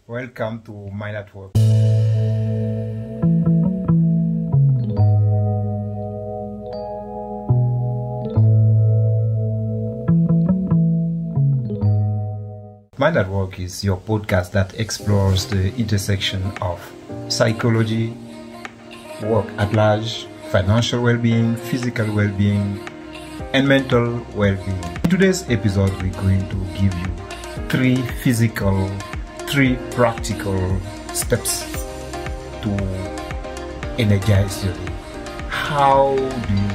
Welcome to Mind at Work. Mind at Work is your podcast that explores the intersection of psychology, work at large, financial well-being, physical well-being, and mental well-being. In today's episode, we're going to give you three practical steps to energize your day. How do you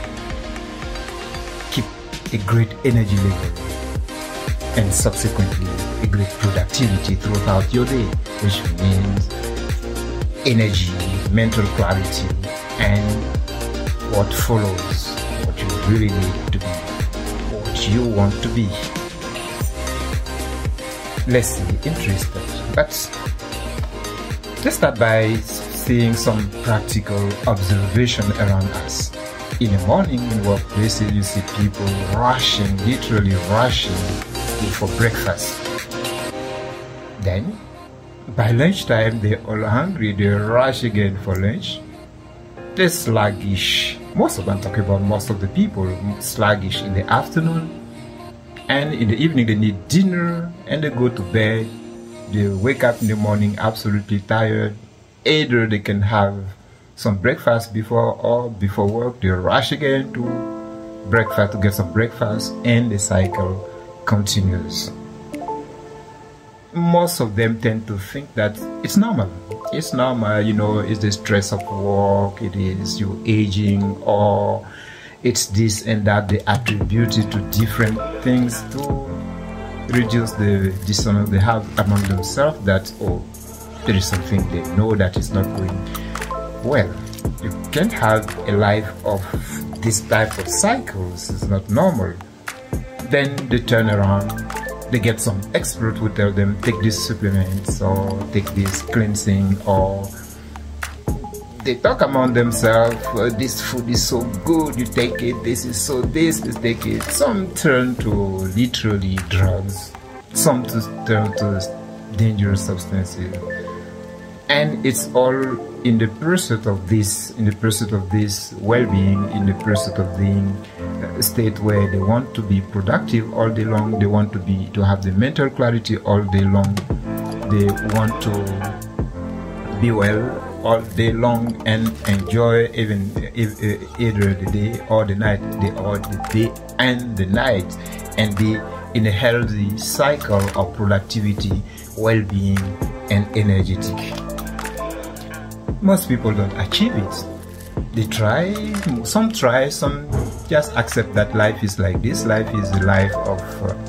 keep a great energy level and subsequently a great productivity throughout your day, which means energy, mental clarity, and what follows, what you really need to be, what you want to be. Let's see, interesting. But let's start by seeing some practical observation around us. In the morning in workplaces, you see people literally rushing for breakfast. Then, by lunchtime, they're all hungry, they rush again for lunch. They're sluggish. Most of the people, sluggish in the afternoon. And in the evening, they need dinner and they go to bed. They wake up in the morning absolutely tired. Either they can have some breakfast before work. They rush again to breakfast to get some breakfast, and the cycle continues. Most of them tend to think that it's normal. It's normal, it's the stress of work, it is you aging, or it's this and that. They attribute it to different things to reduce the dissonance they have among themselves that, there is something they know that is not going well. You can't have a life of this type of cycles. It's not normal. Then they turn around, they get some expert who tell them take these supplements or take this cleansing, or they talk among themselves, this food is so good, you take it, take it. Some turn to literally drugs, some turn to dangerous substances. And it's all in the pursuit of this well-being, in the pursuit of being a state where they want to be productive all day long, they want to have the mental clarity all day long, they want to be well all day long and enjoy either the day or the night, the day and the night, and be in a healthy cycle of productivity, well-being, and energetic. Most people don't achieve it. They try, some just accept that life is like this. Life is the life of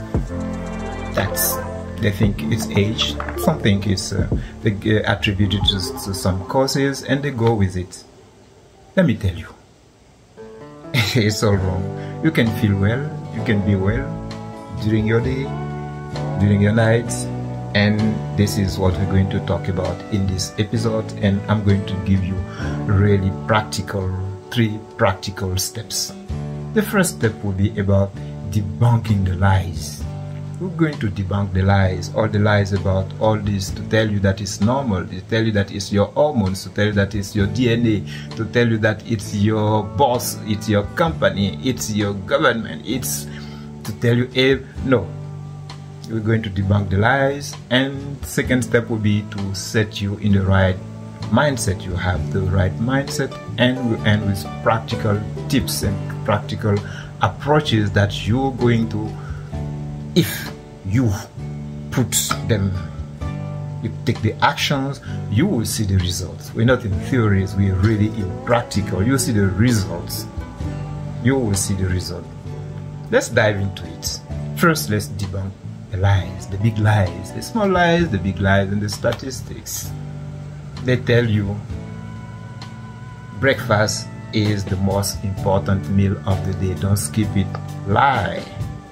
they think it's age. Something is they attribute it to some causes and they go with it. Let me tell you, it's all wrong. You can feel well, you can be well during your day, during your nights, and this is what we're going to talk about in this episode. And I'm going to give you really three practical steps. The first step will be about debunking the lies. We're going to debunk the lies, all the lies about all this, to tell you that it's normal, to tell you that it's your hormones, to tell you that it's your DNA, to tell you that it's your boss, it's your company, it's your government, it's to tell you, no. We're going to debunk the lies. And second step will be to set you in the right mindset. You have the right mindset, and we end with practical tips and practical approaches that you're going to, if you put them, you take the actions, you will see the results. We're not in theories, we're really in practical. You'll see the results. You will see the result. Let's dive into it. First, let's debunk the lies, the big lies, the small lies, the big lies, and the statistics. They tell you breakfast is the most important meal of the day. Don't skip it. Lie.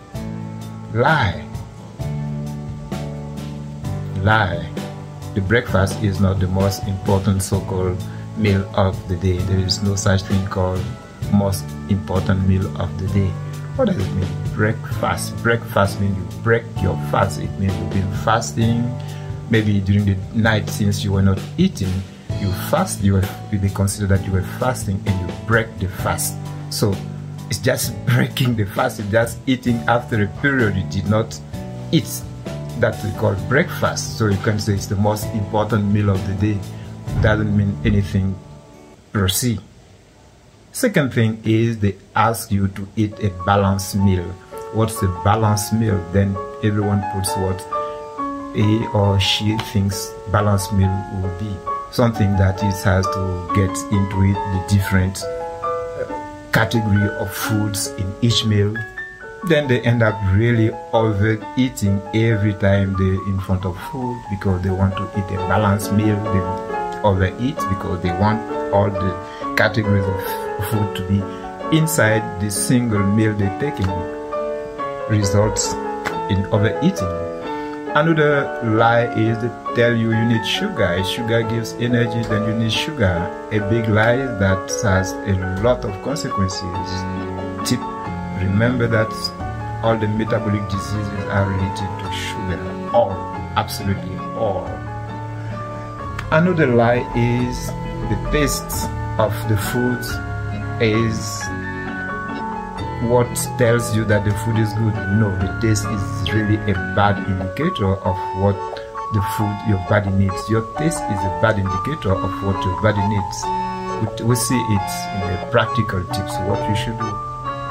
The breakfast is not the most important so-called meal of the day. There is no such thing called most important meal of the day. What does it mean? Breakfast. Breakfast means you break your fast. It means you've been fasting maybe during the night, since you were not eating, you fast, they consider that you were fasting, and you break the fast. So it's just breaking the fast. It's just eating after a period you did not eat. That we call breakfast. So you can say it's the most important meal of the day. Doesn't mean anything per se. Second thing is they ask you to eat a balanced meal. What's a balanced meal? Then everyone puts what he or she thinks balanced meal will be. Something that it has to get into it, the different category of foods in each meal. Then they end up really overeating every time they're in front of food because they want to eat a balanced meal. They overeat because they want all the categories of food to be inside the single meal they're taking. Results in overeating. Another lie is they tell you need sugar. If sugar gives energy, then you need sugar. A big lie that has a lot of consequences. Tip: remember that all the metabolic diseases are related to sugar. All, absolutely all. Another lie is the taste of the food is what tells you that the food is good. No, the taste is really a bad indicator of what the food your body needs. Your taste is a bad indicator of what your body needs. We see it in the practical tips, what you should do.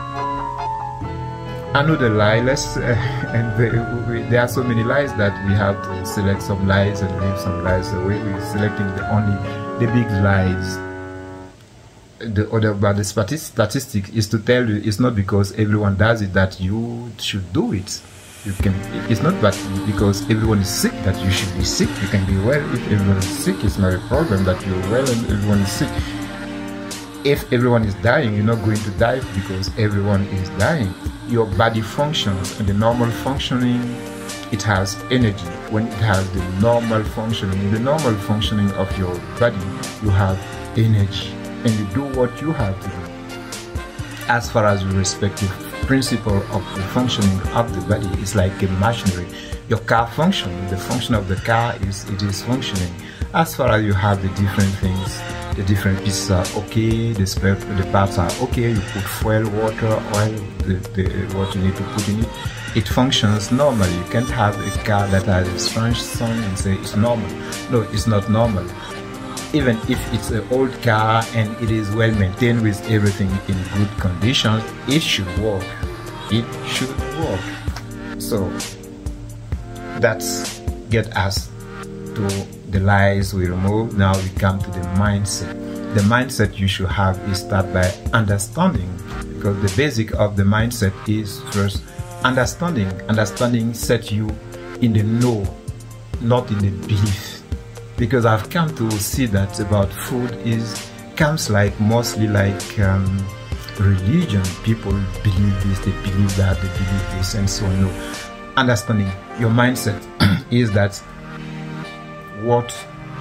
Another lie, there are so many lies that we have to select some lies and leave some lies away. We're selecting only the big lies. The other, but the statistic is to tell you it's not because everyone does it that you should do it. It's not that because everyone is sick that you should be sick. You can be well if everyone is sick. It's not a problem that you're well and everyone is sick. If everyone is dying, you're not going to die because everyone is dying. Your body functions, and the normal functioning, it has energy. When it has the normal functioning of your body, you have energy. And you do what you have to do. As far as the respective principle of the functioning of the body, is like a machinery. Your car functions, the function of the car is functioning. As far as you have the different things, the different pieces are okay, the parts are okay, you put fuel, water, oil, what you need to put in it, it functions normally. You can't have a car that has a strange sound and say it's normal. No, it's not normal. Even if it's an old car and it is well maintained with everything in good condition, it should work. It should work. So that's get us to the lies we remove. Now we come to the mindset. The mindset you should have is start by understanding, because the basic of the mindset is first understanding. Understanding sets you in the know, not in the belief. Because I've come to see that about food comes like mostly like religion. People believe this, they believe that, they believe this, and so on. No. Understanding your mindset is that what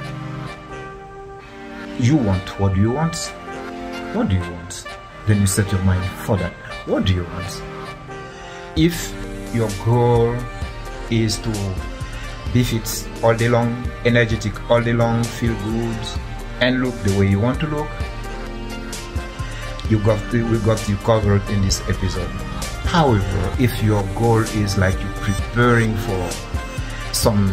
you want. What do you want? What do you want? Then you set your mind for that. What do you want? If your goal is to be fit all day long, energetic all day long, feel good, and look the way you want to look, we got you covered in this episode. However, if your goal is like you're preparing for some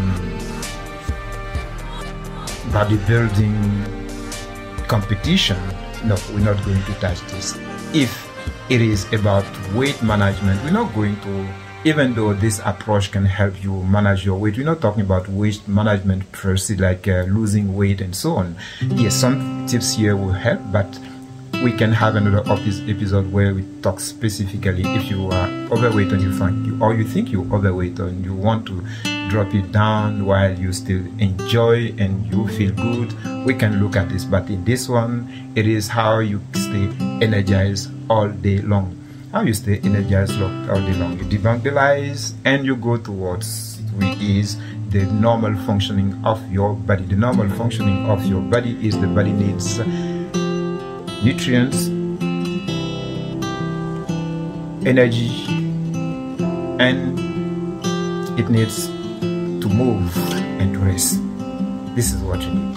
bodybuilding competition, no, we're not going to touch this. If it is about weight management, we're not going to. Even though this approach can help you manage your weight, we're not talking about weight management per se, like losing weight and so on. Yes, some tips here will help, but we can have another of this episode where we talk specifically if you are overweight and you think you're overweight and you want to drop it down while you still enjoy and you feel good. We can look at this, but in this one, it is how you stay energized all day long. How you stay energized all day long. You debunk the lies and you go towards which is the normal functioning of your body. The normal functioning of your body is the body needs nutrients, energy, and it needs to move and rest. This is what you need.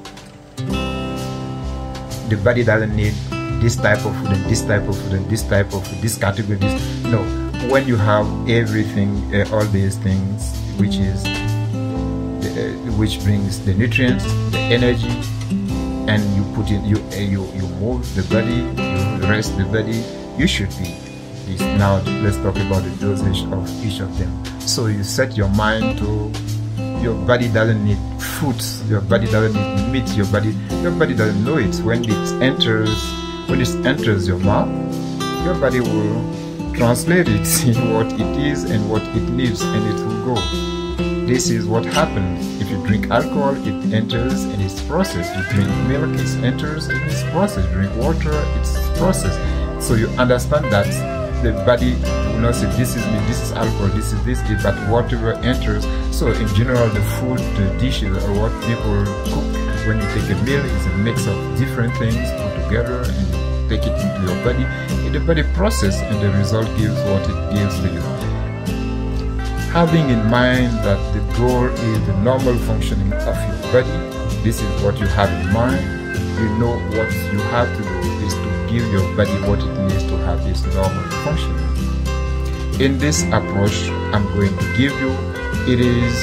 The body doesn't need this type of food and this type of food and this type of food, this category, this. No. When you have everything, all these things, which brings the nutrients, the energy, and you put in, you move the body, you rest the body, you should be this. Now let's talk about the dosage of each of them. So you set your mind to, your body doesn't need foods, your body doesn't need meat, your body doesn't know it. When it enters your mouth, your body will translate it in what it is and what it needs, and it will go. This is what happens. If you drink alcohol, it enters and it's processed. You drink milk, it enters and it's processed. You drink water, it's processed. So you understand that the body will not say this is me, this is alcohol, this is this, but whatever enters. So in general, the food, the dishes, or what people cook when you take a meal is a mix of different things put together, and you take it into your body. And the body processes, and the result gives what it gives to you. Having in mind that the goal is the normal functioning of your body, this is what you have in mind. You know what you have to do is to give your body what it needs to have this normal functioning. In this approach I'm going to give you, it is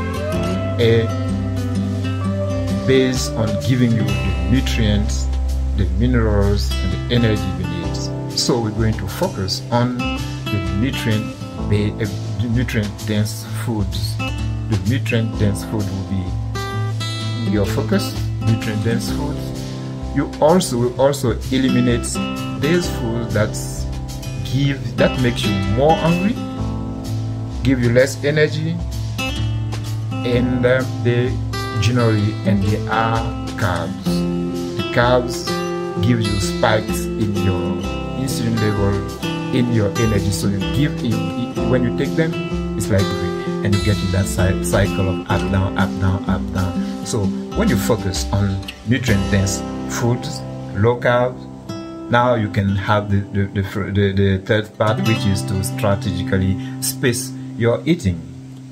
based on giving you the nutrients, the minerals, and the energy you need. So we're going to focus on the nutrient-dense foods. The nutrient-dense food will be your focus. Nutrient-dense foods. You will also eliminate these foods that makes you more hungry, give you less energy, and they are carbs. The carbs give you spikes in your insulin level, in your energy. So when you take them, it's like, and you get in that cycle of up, down, up, down, up, down. So when you focus on nutrient-dense foods, low carb, now you can have the third part, which is to strategically space your eating.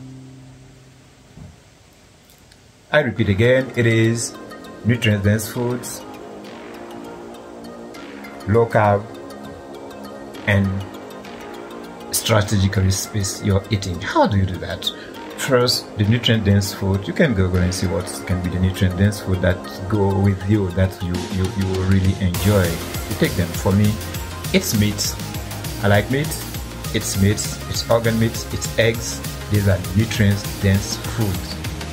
I repeat again, it is nutrient-dense foods, low carb, and strategically space your eating. How do you do that? First, the nutrient-dense food. You can Google and see what can be the nutrient-dense food that go with you, that you will really enjoy. You take them. For me, it's meat. I like meat. It's meat. It's organ meat. It's eggs. These are nutrient-dense foods.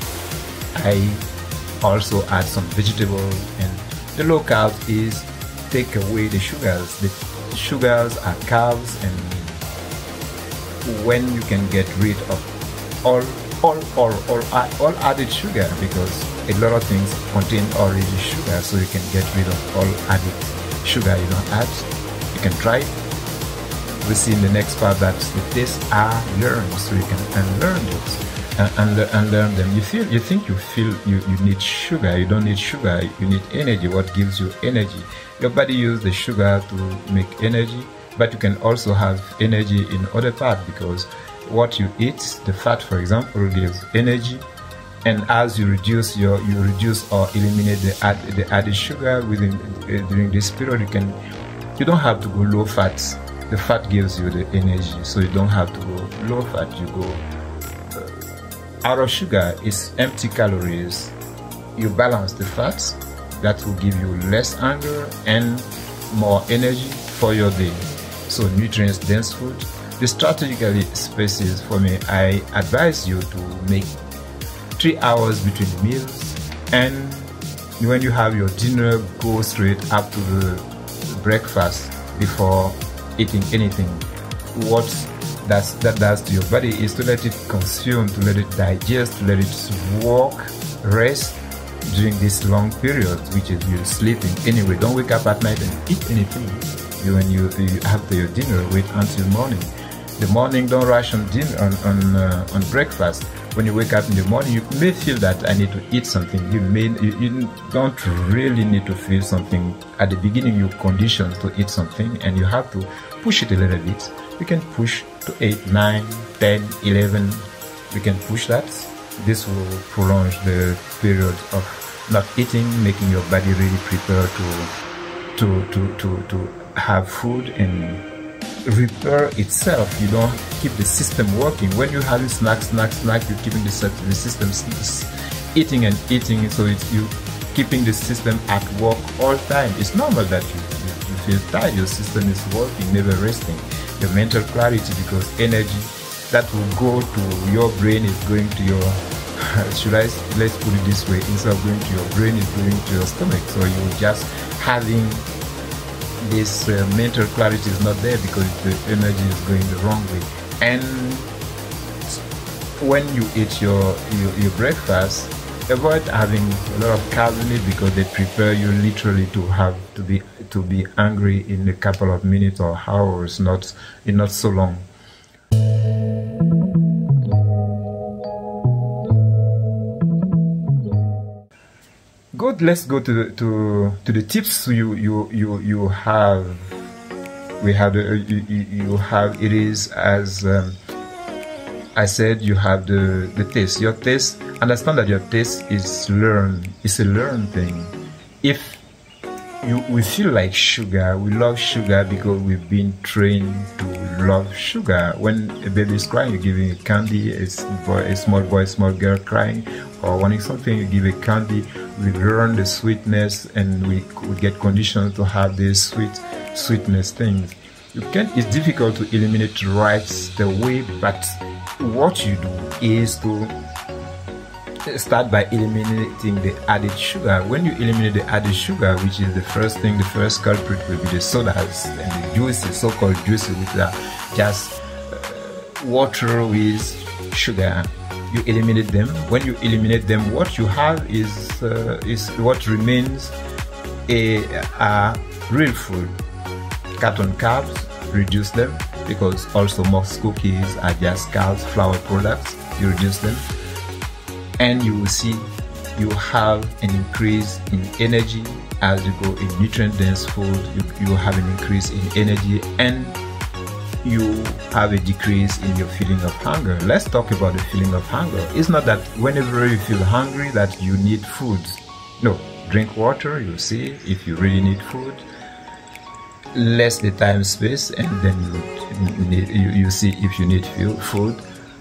I also add some vegetables, and the low carb is take away the sugars. The sugars are carbs, and when you can get rid of all added sugar, because a lot of things contain already sugar, so you can get rid of all added sugar you don't add. You can try it. We'll see in the next part that the tastes are learned, so you can unlearn it and unlearn them. You think you need sugar. You don't need sugar. You need energy. What gives you energy? Your body uses the sugar to make energy, but you can also have energy in other parts, because what you eat, the fat for example, gives energy, and as you reduce or eliminate the added sugar during this period, you don't have to go low fat. The fat gives you the energy, so you don't have to go low fat. You go out of sugar. Is empty calories. You balance the fats, that will give you less hunger and more energy for your day. So nutrients dense food. The strategically spaces, for me, I advise you to make 3 hours between meals, and when you have your dinner, go straight up to the breakfast before eating anything. What that does to your body is to let it consume, to let it digest, to let it work, rest during this long period, which is you're sleeping. Anyway, don't wake up at night and eat anything. When you after your dinner, wait until morning. The morning, don't rush on dinner on breakfast. When you wake up in the morning, you may feel that I need to eat something. You don't really need to feel something. At the beginning, you're conditioned to eat something, and you have to push it a little bit. You can push to 8, 9, 10, 11. We can push that. This will prolong the period of not eating, making your body really prepare to have food and repair itself. You don't keep the system working. When you have snack, you're keeping the system eating and eating, so you keeping the system at work all time. It's normal that you feel tired. Your system is working, never resting. Your mental clarity, because energy that will go to your brain is going to your let's put it this way, instead of going to your brain, is going to your stomach. So you're just having this mental clarity is not there because the energy is going the wrong way. And when you eat your breakfast, avoid having a lot of carbs in it, because they prepare you literally to be hungry in a couple of minutes or hours, not so long. Good. Let's go to the tips you have. You have. It is as I said. You have the taste. Your taste. Understand that your taste is learned. It's a learned thing. If we feel like sugar, we love sugar because we've been trained to love sugar. When a baby is crying, you're giving a candy. A small boy, small girl crying or wanting something, you give a candy. We learn the sweetness, and we get conditioned to have these sweetness things. It's difficult to eliminate right the way, but what you do is to start by eliminating the added sugar. When you eliminate the added sugar, which is the first culprit will be the sodas and the juices, so-called juices, which are just water with sugar. You eliminate them. When you eliminate them, what you have is what remains a real food. Cut on carbs, reduce them, because also most cookies are just carbs, flour products. You reduce them, and you will see you have an increase in energy as you go in nutrient-dense food. You have an increase in energy, and you have a decrease in your feeling of hunger. Let's talk about the feeling of hunger. It's not that whenever you feel hungry that you need food. No, drink water, you see if you really need food. Less the time space, and then you see if you need food.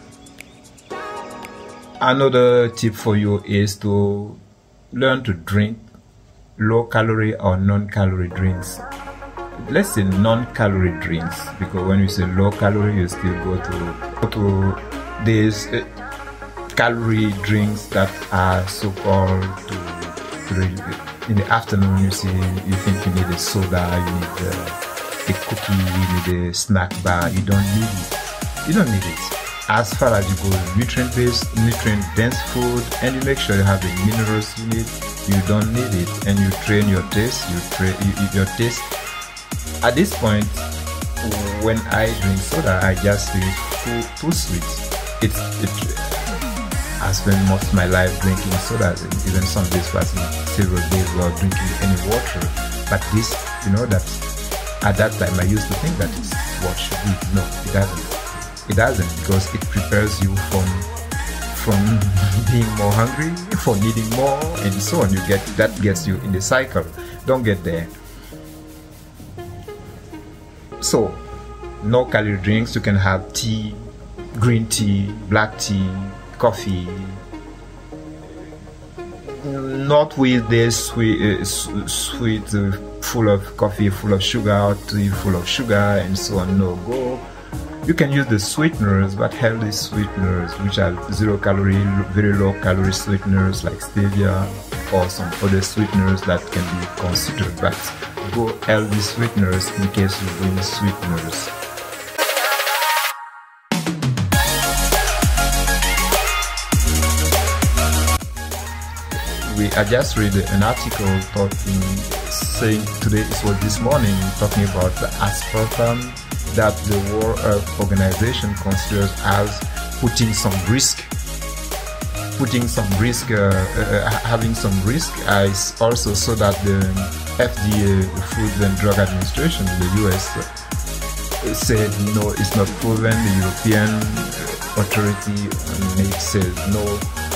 Another tip for you is to learn to drink low-calorie or non-calorie drinks. Let's say non-calorie drinks, because when you say low-calorie, you still go to these calorie drinks that are so-called in the afternoon. You think you need a soda, you need a cookie, you need a snack bar. You don't need it. You don't need it. As far as you go nutrient-based, nutrient-dense food, and you make sure you have the minerals you need, you don't need it. And you train your taste. Your taste. At this point, when I drink soda, I just drink too sweet. I spend most of my life drinking sodas, and even some days passing several days without drinking any water. But this, that at that time I used to think that it's what should be. No, it doesn't. It doesn't, because it prepares you from being more hungry, for needing more, and so on. That gets you in the cycle. Don't get there. So, no calorie drinks. You can have tea, green tea, black tea, coffee. Not with this sweet, full of coffee, full of sugar, or tea full of sugar, and so on. No go. You can use the sweeteners, but healthy sweeteners, which are 0 calorie, very low calorie sweeteners like stevia, or some other sweeteners that can be considered. But go healthy sweeteners in case you bring sweeteners. I just read an article saying today, it was this morning, talking about the aspartame that the World Health Organization considers as having some risk. I also saw that the FDA, the Food and Drug Administration in the US, said no, it's not proven. The European authority said no,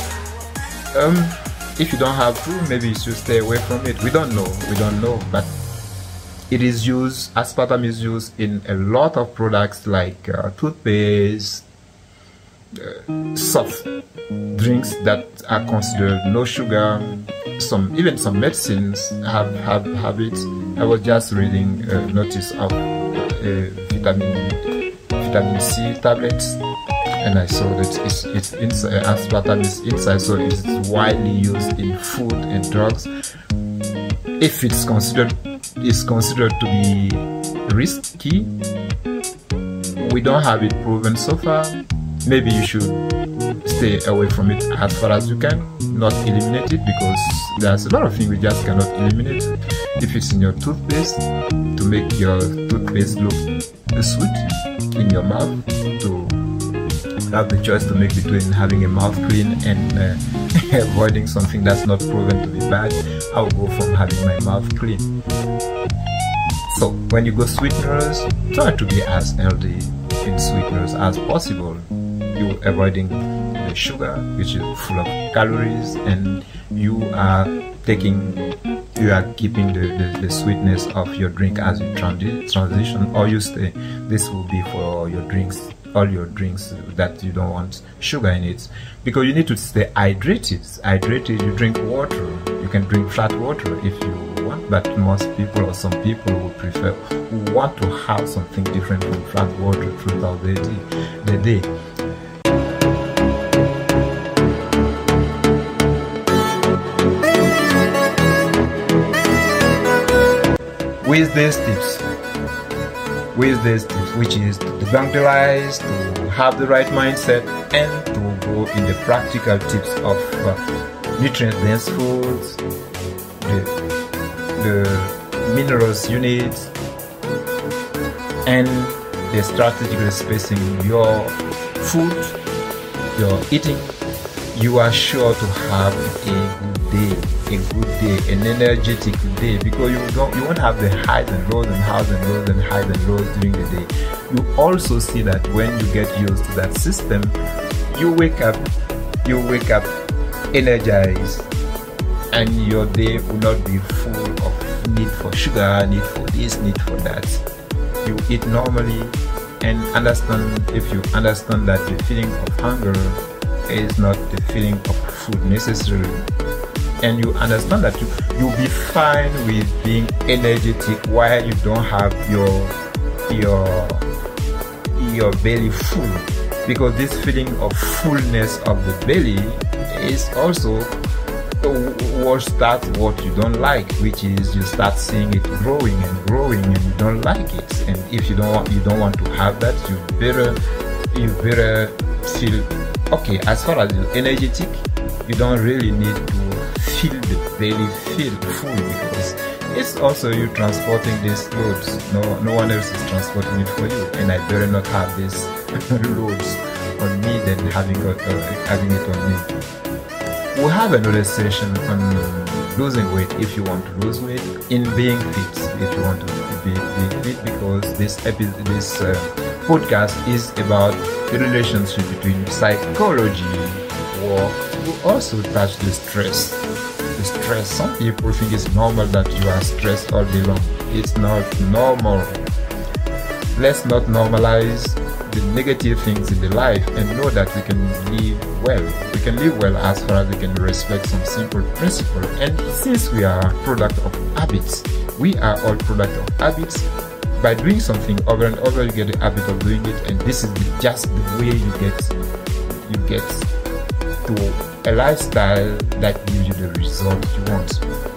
If you don't have to, maybe you should stay away from it. We don't know, but it is used, aspartame is used in a lot of products like toothpaste, soft drinks that are considered no sugar. Even some medicines have it. I was just reading a notice of vitamin C tablets, and I saw that it's inside, aspartame is inside, so it's widely used in food and drugs. If it's considered to be risky, we don't have it proven so far. Maybe you should stay away from it as far as you can, not eliminate it, because there's a lot of things we just cannot eliminate. If it's in your toothpaste, to make your toothpaste look sweet in your mouth, to have the choice to make between having a mouth clean and avoiding something that's not proven to be bad, I'll go from having my mouth clean. So when you go sweeteners, try to be as healthy in sweeteners as possible. You're avoiding the sugar, which is full of calories, and you are keeping the sweetness of your drink as you transition, or you stay. This will be for your drinks, all your drinks that you don't want sugar in it, because you need to stay hydrated. You drink water. You can drink flat water if you want, but most people, or some people, who want to have something different from flat water throughout the day. With these tips, which is to debunk the lies, to have the right mindset, and to go in the practical tips of nutrient-dense foods, the minerals you need, and the strategically spacing your food, your eating, you are sure to have a good day, an energetic day, because you won't have the highs and lows and highs and lows and highs and lows during the day. You also see that when you get used to that system, you wake up energized, and your day will not be full of need for sugar, need for this, need for that. You eat normally, and if you understand that the feeling of hunger is not the feeling of food necessarily, and you understand that you'll be fine with being energetic while you don't have your belly full, because this feeling of fullness of the belly is also what you don't like, which is you start seeing it growing and growing, and you don't like it. And if you don't want to have that, you better feel okay. As far as you're energetic, you don't really need to feel the belly feel full, because it's also you transporting these loads. No one else is transporting it for you, and I better not have these loads on me than having it on me. We'll have another session on losing weight if you want to lose weight, in being fit if you want to be fit, because this podcast is about the relationship between psychology, work. We'll also touch the stress. Some people think it's normal that you are stressed all day long. It's not normal. Let's not normalize the negative things in the life, and know that we can live well. We can live well as far as we can respect some simple principles. And since we are product of habits, we are all product of habits. By doing something over and over, you get the habit of doing it, and this is just the way you get to a lifestyle that gives you the result you want.